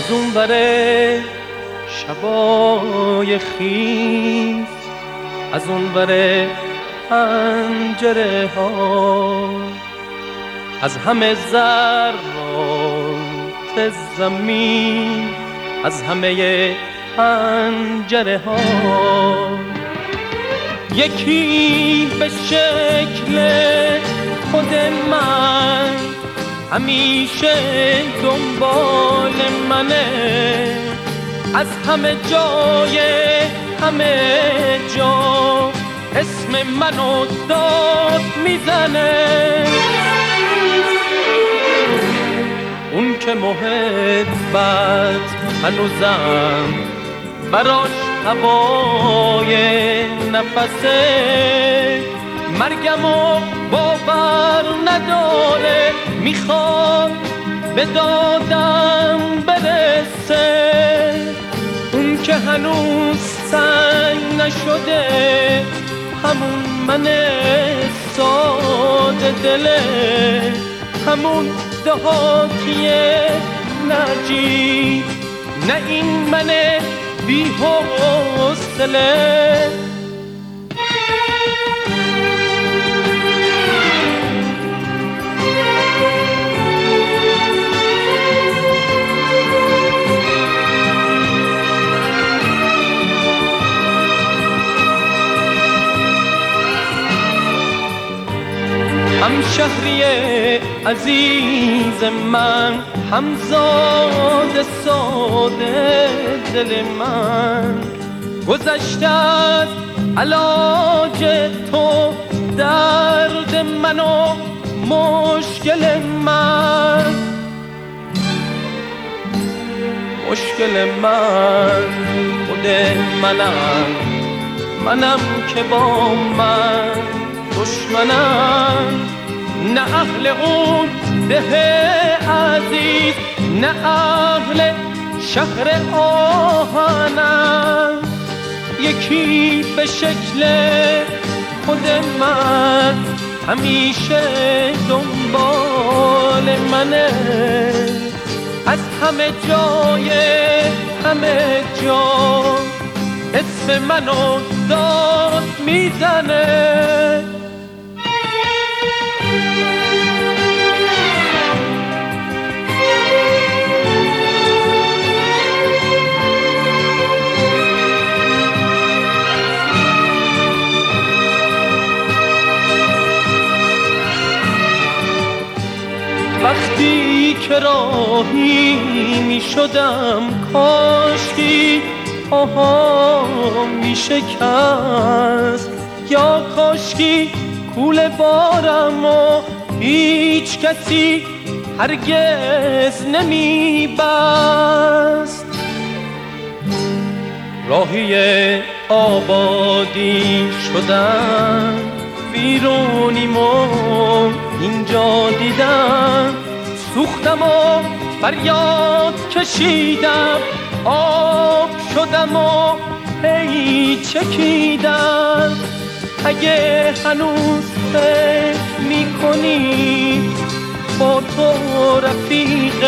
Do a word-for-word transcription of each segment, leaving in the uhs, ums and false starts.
از اون بره شبای خیز، از اون بره پنجره ها، از همه ذرات زمین، از همه پنجره ها، یکی به شکل خود من همیشه دنبال منه، از همه جای همه جا اسم منو داد میزنه. اون که محبت هنوزم براش هوای نفسه، مرگمو باور نداره، میخواد به دادم برسه. اون که هنوز سنگ نشده، همون من ساده دله، همون دهاتی نجیب، نه این من بی حوصله. همشهری عزیز من، همزاد ساده دل من، گذشته از علاج تو درد من و مشکل من، مشکل من خود منم، منم که با من دشمنم، نه اهل اون ده عزیز، نه اهل شهر آهنم، یکی به شکل خود من همیشه دنبال منه، از همه جای همه جا اسم منو داد میزنه. وقتی که راهی می شدم، کاشکی پاهام می شکست، یا کاشکی کوله بارم و هیچ کسی هرگز نمی بست. راهی آبادی شدم، بیرونیم و اینجا دیدم، سوختم و فریاد کشیدم، آب شدم و هی چکیدم. اگه هنوز فکر میکنی با تو رفیق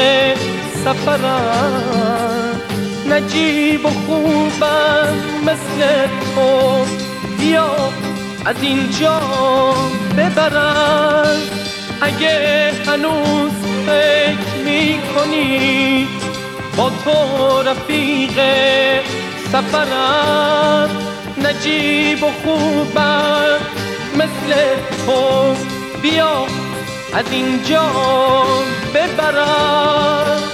سفرم، نجیب و خوبم مثل تو، بیا از اینجا ببرم. اگه هنوز فکر میکنی با تو رفیق سفرم، نجیب و خوبم مثل تو، بیا از اینجا ببرم.